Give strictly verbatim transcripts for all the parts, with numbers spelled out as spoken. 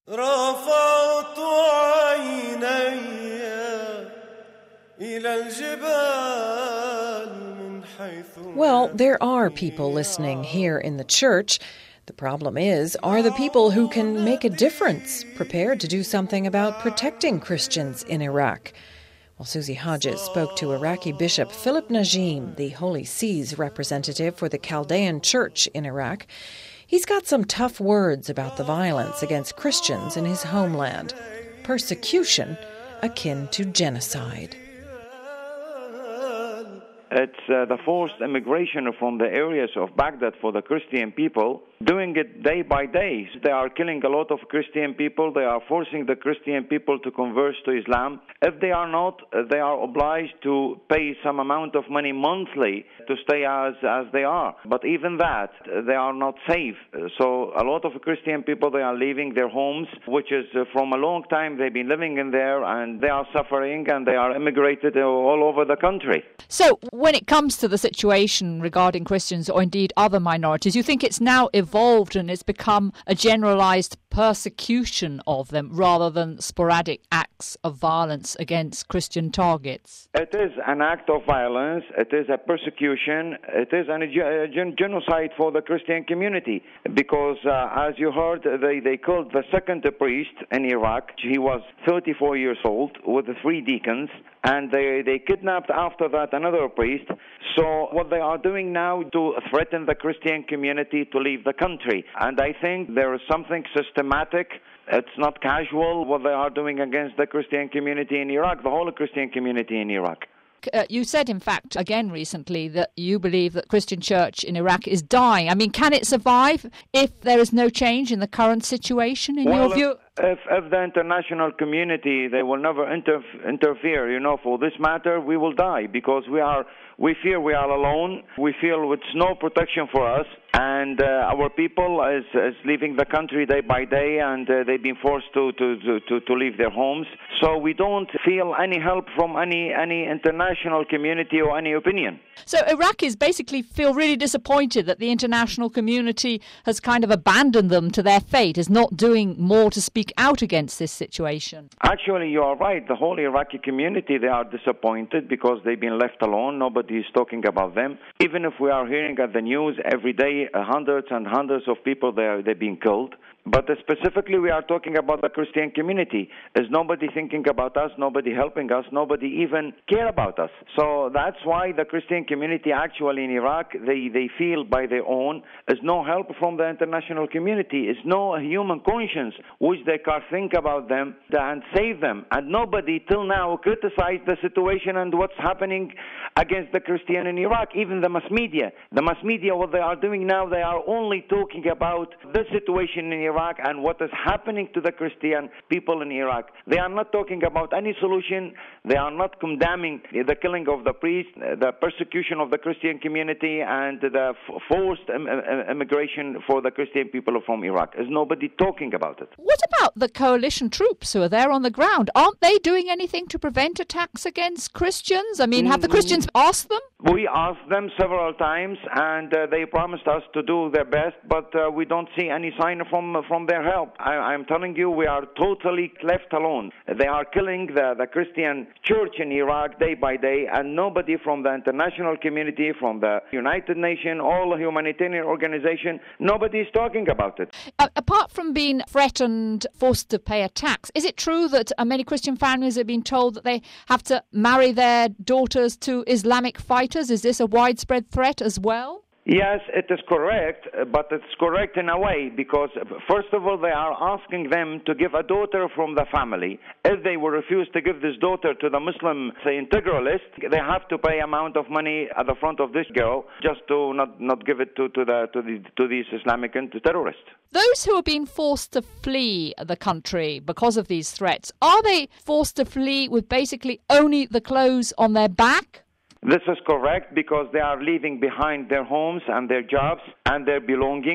رفعت عيني إلى الجبال من حيث. Well, there are people listening here in the church. The problem is, are the people who can make a difference prepared to do something about protecting Christians in Iraq? Well, Susie Hodges spoke to Iraqi Bishop Philip Najim, the Holy See's representative for the Chaldean Church in Iraq. He's got some tough words about the violence against Christians in his homeland. Persecution akin to genocide. It's uh, the forced immigration from the areas of Baghdad for the Christian people, doing it day by day. They are killing a lot of Christian people. They are forcing the Christian people to convert to Islam. If they are not, they are obliged to pay some amount of money monthly to stay as, as they are. But even that, they are not safe. So a lot of Christian people, they are leaving their homes, which is uh, from a long time they've been living in there, and they are suffering, and they are immigrated all over the country. So when it comes to the situation regarding Christians or indeed other minorities, you think it's now evolved and it's become a generalized persecution of them rather than sporadic acts of violence against Christian targets? It is an act of violence. It is a persecution. It is an, a gen- genocide for the Christian community because, uh, as you heard, they, they killed the second priest in Iraq. He was thirty-four years old with the three deacons, and they, they kidnapped after that another priest. So what they are doing now to threaten the Christian community to leave the country. And I think there is something systematic. It's not casual what they are doing against the Christian community in Iraq, the whole Christian community in Iraq. Uh, you said, in fact, again recently, that you believe that Christian church in Iraq is dying. I mean, can it survive if there is no change in the current situation, in well, your view? If, if the international community, they will never inter- interfere, you know, for this matter, we will die because we are, we fear we are alone. We feel it's no protection for us. And uh, our people is, is leaving the country day by day, and uh, they've been forced to, to, to, to leave their homes. So we don't feel any help from any, any international community or any opinion. So Iraqis basically feel really disappointed that the international community has kind of abandoned them to their fate, is not doing more to speak out against this situation. Actually, you are right. The whole Iraqi community, they are disappointed because they've been left alone. Nobody is talking about them. Even if we are hearing at the news every day, Uh, hundreds and hundreds of people, they are, they're being killed. But uh, specifically, we are talking about the Christian community. There's nobody thinking about us, nobody helping us, nobody even care about us. So that's why the Christian community actually in Iraq, they, they feel by their own, there's no help from the international community. It's no human conscience which they can think about them and save them. And nobody till now criticized the situation and what's happening against the Christian in Iraq, even the mass media. The mass media, what they are doing now, they are only talking about the situation in Iraq and what is happening to the Christian people in Iraq. They are not talking about any solution. They are not condemning the killing of the priest, the persecution of the Christian community, and the forced immigration for the Christian people from Iraq. There's nobody talking about it. What about the coalition troops who are there on the ground? Aren't they doing anything to prevent attacks against Christians? I mean, have the Christians asked them? We asked them several times, and uh, they promised us to do their best, but uh, we don't see any sign from from their help. I, I'm telling you, we are totally left alone. They are killing the, the Christian church in Iraq day by day, and nobody from the international community, from the United Nations, all humanitarian organizations, nobody is talking about it. Uh, apart from being threatened, forced to pay a tax, is it true that uh, many Christian families have been told that they have to marry their daughters to Islamic fighters? Is this a widespread threat as well? Yes, it is correct, but it's correct in a way because, first of all, they are asking them to give a daughter from the family. If they will refuse to give this daughter to the Muslim, say, integralist, they have to pay amount of money at the front of this girl just to not, not give it to, to, the, to, the, to these Islamic terrorists. Those who are being forced to flee the country because of these threats, are they forced to flee with basically only the clothes on their back? This is correct because they are leaving behind their homes and their jobs and their belongings.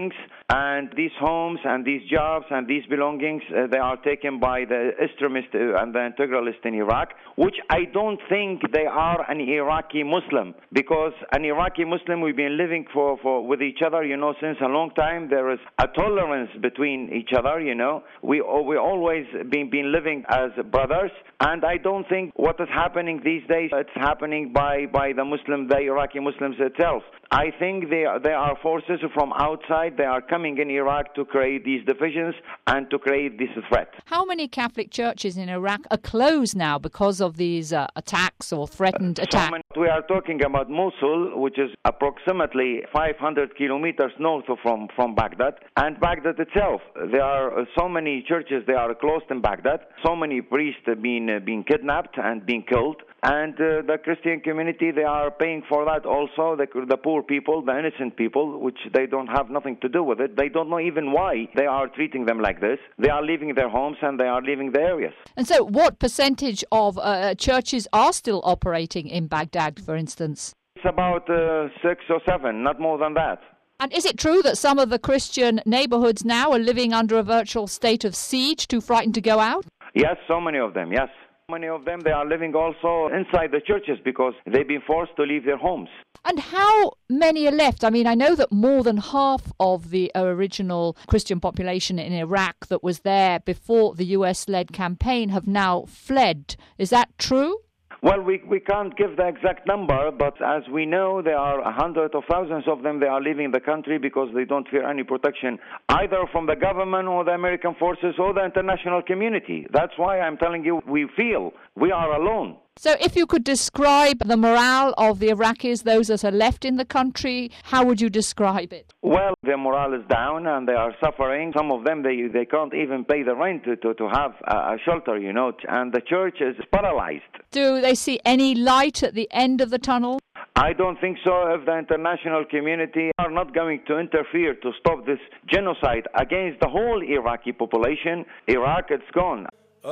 and these homes and these jobs and these belongings, uh, they are taken by the extremists and the integralists in Iraq, which I don't think they are an Iraqi Muslim, because an Iraqi Muslim, we've been living for, for with each other, you know, since a long time. There is a tolerance between each other, you know. We we always been been living as brothers, and I don't think what is happening these days, it's happening by, by the Muslim, the Iraqi Muslims itself. I think they are, they are forces from outside. They are coming in Iraq to create these divisions and to create this threat. How many Catholic churches in Iraq are closed now because of these uh, attacks or threatened attacks? So we are talking about Mosul, which is approximately five hundred kilometers north from, from Baghdad, and Baghdad itself. There are so many churches, they are closed in Baghdad, so many priests have been, uh, been kidnapped and being killed. And uh, the Christian community, they are paying for that also, the, the poor people, the innocent people, which they don't have nothing to do with it. They don't know even why they are treating them like this. They are leaving their homes and they are leaving the areas. And so what percentage of uh, churches are still operating in Baghdad, for instance? It's about uh, six or seven, not more than that. And is it true that some of the Christian neighborhoods now are living under a virtual state of siege, too frightened to go out? Yes, so many of them, yes. Many of them, they are living also inside the churches because they've been forced to leave their homes. And how many are left? I mean, I know that more than half of the original Christian population in Iraq that was there before the U S-led campaign have now fled. Is that true? Well, we we can't give the exact number, but as we know, there are hundreds of thousands of them. They are leaving the country because they don't fear any protection, either from the government or the American forces or the international community. That's why I'm telling you, we feel we are alone. So if you could describe the morale of the Iraqis, those that are left in the country, how would you describe it? Well, their morale is down and they are suffering. Some of them, they they can't even pay the rent to, to, to have a shelter, you know, and the church is paralyzed. Do they see any light at the end of the tunnel? I don't think so. If the international community are not going to interfere to stop this genocide against the whole Iraqi population, Iraq, it's gone.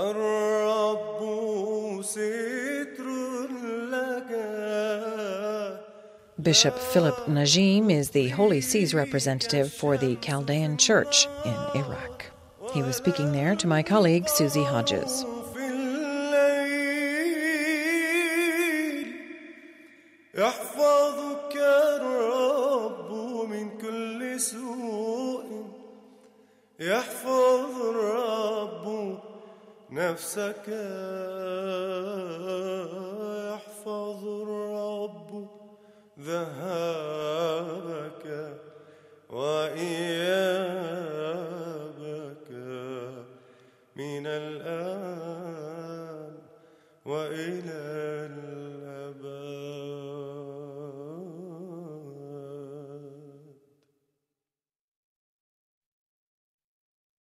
Bishop Philip Najim is the Holy See's representative for the Chaldean Church in Iraq. He was speaking there to my colleague Susie Hodges. يحفظك الرب من كل سوء يحفظ الرب نفسك